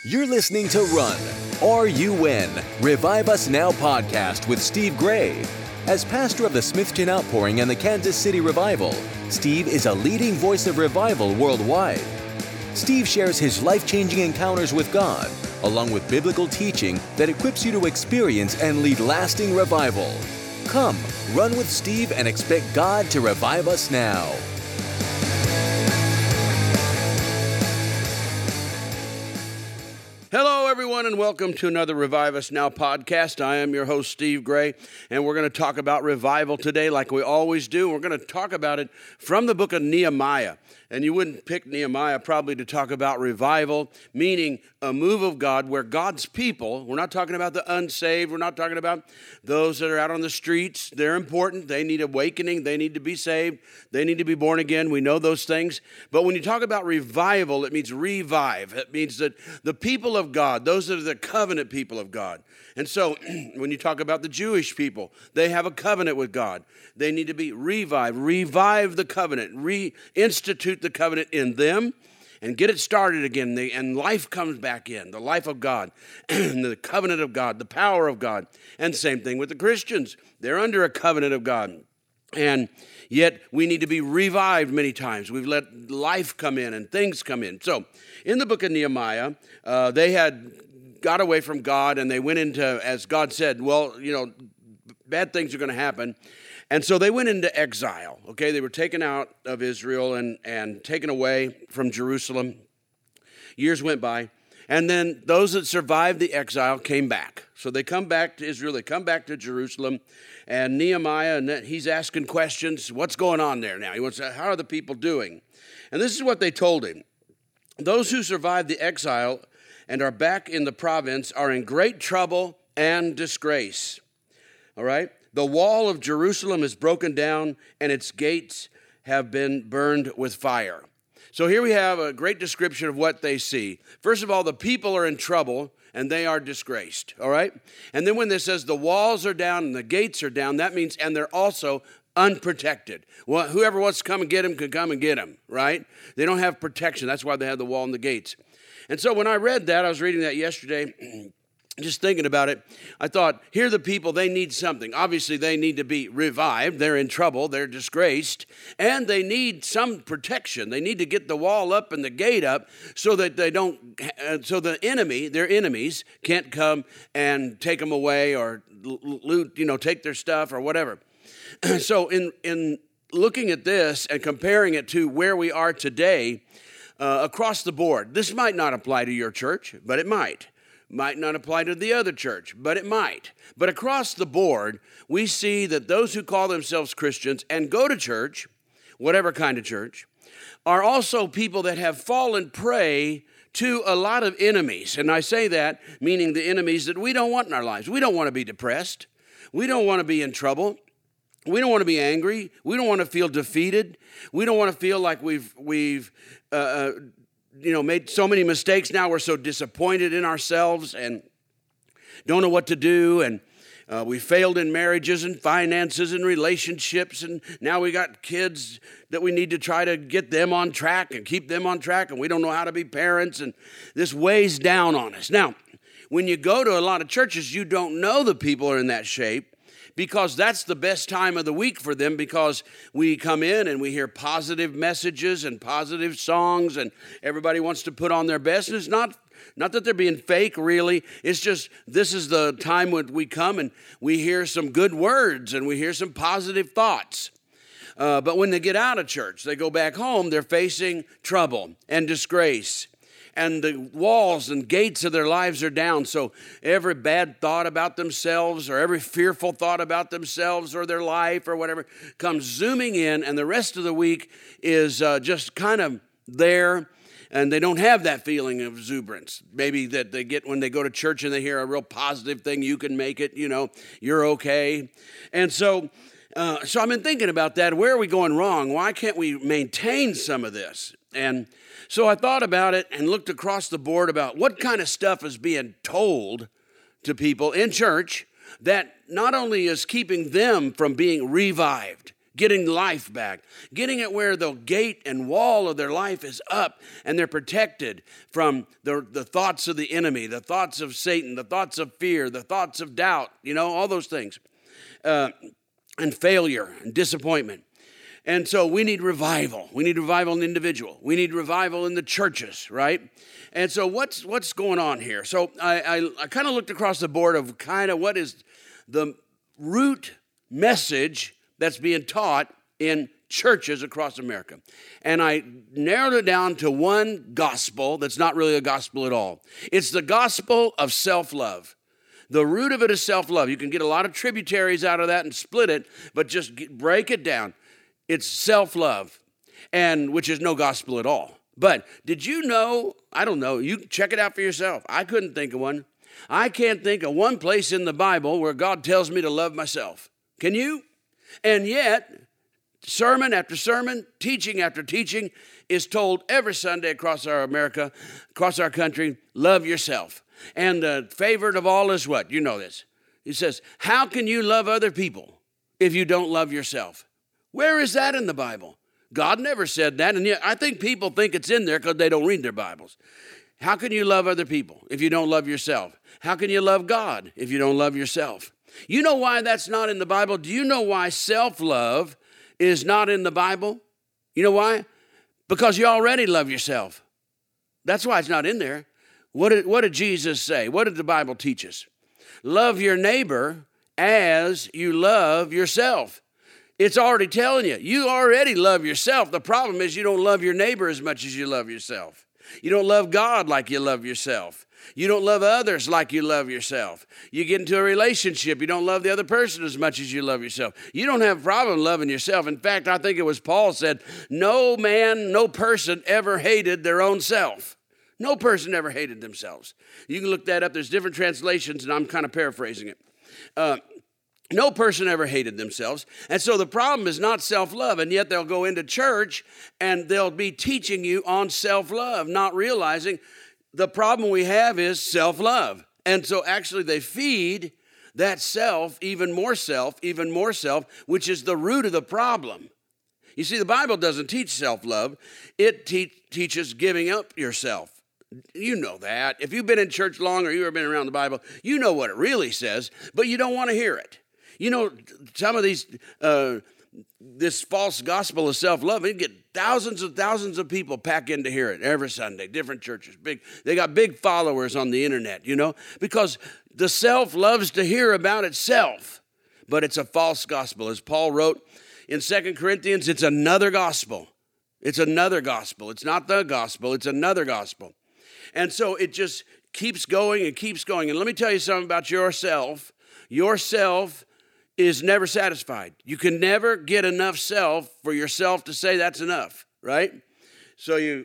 You're listening to Run, R-U-N, Revive Us Now podcast with Steve Gray. As pastor of the Smithton Outpouring and the Kansas City Revival, Steve is a leading voice of revival worldwide. Steve shares his life-changing encounters with God, along with biblical teaching that equips you to experience and lead lasting revival. Come, run with Steve and expect God to revive us now. Hello, everyone, and welcome to another Revive Us Now podcast. I am your host, Steve Gray, and we're going to talk about revival today like we always do. We're going to talk about it from the book of Nehemiah. And you wouldn't pick Nehemiah probably to talk about revival, meaning a move of God where God's people, we're not talking about the unsaved, we're not talking about those that are out on the streets. They're important. They need awakening. They need to be saved. They need to be born again. We know those things. But when you talk about revival, it means revive. It means that the people of God, those that are the covenant people of God. And so when you talk about the Jewish people, they have a covenant with God. They need to be revived. Revive the covenant. Reinstitute the covenant in them and get it started again. And life comes back in, the life of God, the covenant of God, the power of God. And same thing with the Christians. They're under a covenant of God. And yet we need to be revived many times. We've let life come in and things come in. So in the book of Nehemiah, they had got away from God and they went into, as God said, well, bad things are going to happen. And so they went into exile, okay? They were taken out of Israel and taken away from Jerusalem. Years went by. And then those that survived the exile came back. So they come back to Israel, they come back to Jerusalem, and Nehemiah, and he's asking questions. What's going on there now? He wants to, how are the people doing? And this is what they told him. Those who survived the exile and are back in the province are in great trouble and disgrace. All right? The wall of Jerusalem is broken down, and its gates have been burned with fire. So here we have a great description of what they see. First of all, the people are in trouble, and they are disgraced, all right? And then when this says the walls are down and the gates are down, that means, and they're also unprotected. Well, whoever wants to come and get them can come and get them, right? They don't have protection. That's why they have the wall and the gates. And so when I read that, I was reading that yesterday, just thinking about it, I thought, here are the people, they need something. Obviously, they need to be revived. They're in trouble. They're disgraced. And they need some protection. They need to get the wall up and the gate up so that they don't, so the enemy, their enemies, can't come and take them away or loot, take their stuff or whatever. So in looking at this and comparing it to where we are today, across the board, this might not apply to your church, but it might. Might not apply to the other church, but it might. But across the board, we see that those who call themselves Christians and go to church, whatever kind of church, are also people that have fallen prey to a lot of enemies. And I say that meaning the enemies that we don't want in our lives. We don't want to be depressed. We don't want to be in trouble. We don't want to be angry. We don't want to feel defeated. We don't want to feel like we've made so many mistakes. Now we're so disappointed in ourselves and don't know what to do. And we failed in marriages and finances and relationships. And now we got kids that we need to try to get them on track and keep them on track. And we don't know how to be parents. And this weighs down on us. Now, when you go to a lot of churches, you don't know the people are in that shape, because that's the best time of the week for them, because we come in and we hear positive messages and positive songs and everybody wants to put on their best. And it's not that they're being fake, really. It's just this is the time when we come and we hear some good words and we hear some positive thoughts. But when they get out of church, they go back home, they're facing trouble and disgrace. And the walls and gates of their lives are down. So every bad thought about themselves or every fearful thought about themselves or their life or whatever comes zooming in. And the rest of the week is just kind of there. And they don't have that feeling of exuberance. Maybe that they get when they go to church and they hear a real positive thing. You can make it, you're okay. And so I've been thinking about that. Where are we going wrong? Why can't we maintain some of this? And so I thought about it and looked across the board about what kind of stuff is being told to people in church that not only is keeping them from being revived, getting life back, getting it where the gate and wall of their life is up and they're protected from the thoughts of the enemy, the thoughts of Satan, the thoughts of fear, the thoughts of doubt, all those things, and failure and disappointment. And so we need revival. We need revival in the individual. We need revival in the churches, right? And so what's going on here? So I kind of looked across the board of kind of what is the root message that's being taught in churches across America. And I narrowed it down to one gospel that's not really a gospel at all. It's the gospel of self-love. The root of it is self-love. You can get a lot of tributaries out of that and split it, but just break it down. It's self-love, and which is no gospel at all. But did you know, I don't know, you check it out for yourself. I couldn't think of one. I can't think of one place in the Bible where God tells me to love myself. Can you? And yet, sermon after sermon, teaching after teaching is told every Sunday across our America, across our country, love yourself. And the favorite of all is what? You know this. He says, how can you love other people if you don't love yourself? Where is that in the Bible? God never said that, and yet I think people think it's in there because they don't read their Bibles. How can you love other people if you don't love yourself? How can you love God if you don't love yourself? You know why that's not in the Bible? Do you know why self-love is not in the Bible? You know why? Because you already love yourself. That's why it's not in there. What did Jesus say? What did the Bible teach us? Love your neighbor as you love yourself. It's already telling you. You already love yourself. The problem is you don't love your neighbor as much as you love yourself. You don't love God like you love yourself. You don't love others like you love yourself. You get into a relationship, you don't love the other person as much as you love yourself. You don't have a problem loving yourself. In fact, I think it was Paul said, no man, no person ever hated their own self. No person ever hated themselves. You can look that up. There's different translations, and I'm kind of paraphrasing it. No person ever hated themselves. And so the problem is not self-love, and yet they'll go into church and they'll be teaching you on self-love, not realizing the problem we have is self-love. And so actually they feed that self, even more self, which is the root of the problem. You see, the Bible doesn't teach self-love. It teaches giving up yourself. You know that. If you've been in church long or you've ever been around the Bible, you know what it really says, but you don't want to hear it. You know, some of this false gospel of self-love, you get thousands and thousands of people pack in to hear it every Sunday, different churches. They got big followers on the internet, because the self loves to hear about itself, but it's a false gospel. As Paul wrote in 2 Corinthians, it's another gospel. It's another gospel. It's not the gospel. It's another gospel. And so it just keeps going and keeps going. And let me tell you something about yourself. Yourself is never satisfied. You can never get enough self for yourself to say that's enough, right? So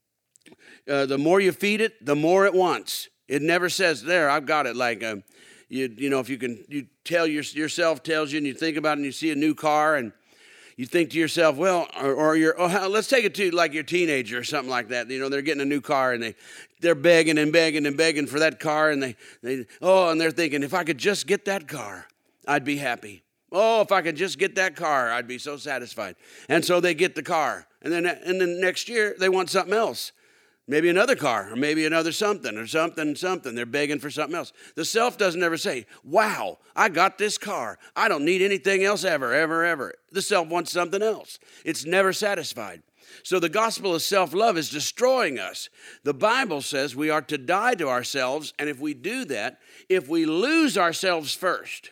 the more you feed it, the more it wants. It never says, there, I've got it. Like, if you tell yourself tells you, and you think about it, and you see a new car, and you think to yourself, well, let's take it to like your teenager or something like that. They're getting a new car, and they're begging and begging and begging for that car, and they're thinking, if I could just get that car, I'd be happy. Oh, if I could just get that car, I'd be so satisfied. And so they get the car. And then next year, they want something else. Maybe another car, or maybe another something, or something. They're begging for something else. The self doesn't ever say, wow, I got this car. I don't need anything else ever, ever, ever. The self wants something else. It's never satisfied. So the gospel of self-love is destroying us. The Bible says we are to die to ourselves, and if we do that, if we lose ourselves first,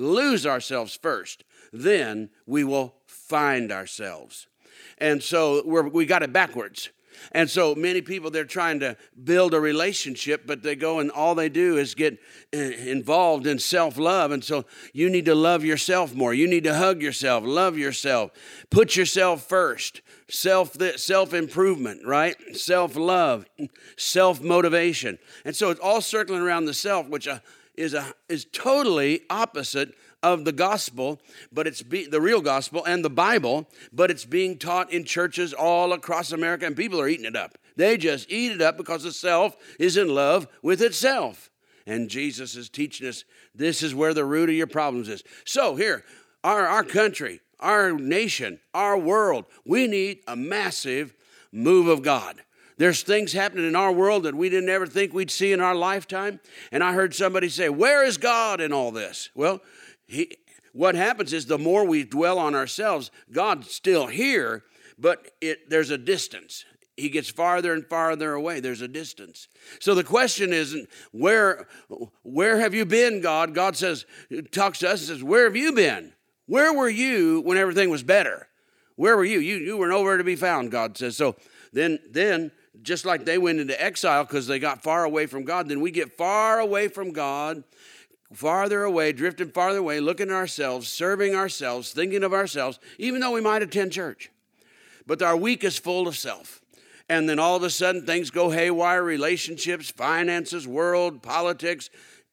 then we will find ourselves. And so we got it backwards. And so many people, they're trying to build a relationship, but they go and all they do is get involved in self-love. And so you need to love yourself more. You need to hug yourself, love yourself, put yourself first. Self-improvement, right? Self-love, self-motivation. And so it's all circling around the self, which is totally opposite of the gospel, but it's the real gospel and the Bible, but it's being taught in churches all across America, and people are eating it up. They just eat it up because the self is in love with itself. And Jesus is teaching us this is where the root of your problems is. So here, our country, our nation, our world, we need a massive move of God. There's things happening in our world that we didn't ever think we'd see in our lifetime. And I heard somebody say, where is God in all this? Well, what happens is the more we dwell on ourselves, God's still here, but there's a distance. He gets farther and farther away. There's a distance. So the question isn't, where have you been, God? God talks to us and says, where have you been? Where were you when everything was better? Where were you? You were nowhere to be found, God says. So then just like they went into exile because they got far away from God, then we get far away from God, farther away, drifting farther away, looking at ourselves, serving ourselves, thinking of ourselves, even though we might attend church. But our week is full of self. And then all of a sudden things go haywire, relationships, finances, world, politics,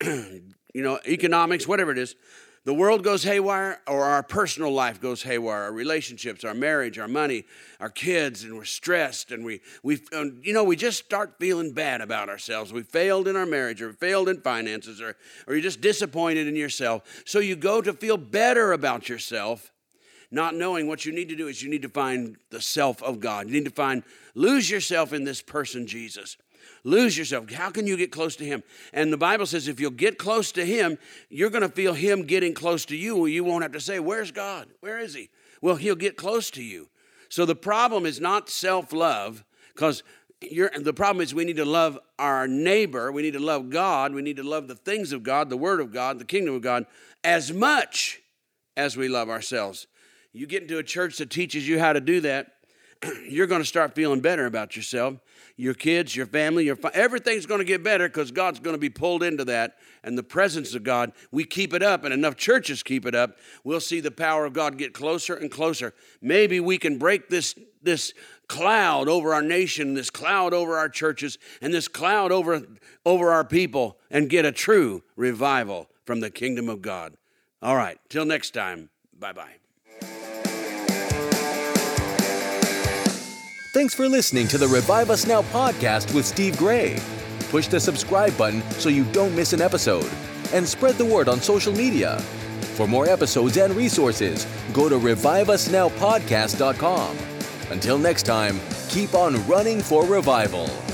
economics, whatever it is. The world goes haywire, or our personal life goes haywire, our relationships, our marriage, our money, our kids, and we're stressed, and we just start feeling bad about ourselves. We failed in our marriage, or failed in finances, or you're just disappointed in yourself. So you go to feel better about yourself, not knowing what you need to do is you need to find the self of God. You need to lose yourself in this person, Jesus. Lose yourself. How can you get close to him? And the Bible says if you'll get close to him, you're going to feel him getting close to you. You won't have to say, where's God? Where is he? Well, he'll get close to you. So the problem is not self-love, because the problem is we need to love our neighbor. We need to love God. We need to love the things of God, the word of God, the kingdom of God, as much as we love ourselves. You get into a church that teaches you how to do that, you're going to start feeling better about yourself, your kids, your family, everything's going to get better because God's going to be pulled into that. And the presence of God, we keep it up, and enough churches keep it up, we'll see the power of God get closer and closer. Maybe we can break this cloud over our nation, this cloud over our churches, and this cloud over our people, and get a true revival from the kingdom of God. All right, till next time, bye-bye. Thanks for listening to the Revive Us Now podcast with Steve Gray. Push the subscribe button so you don't miss an episode, and spread the word on social media. For more episodes and resources, go to reviveusnowpodcast.com. Until next time, keep on running for revival.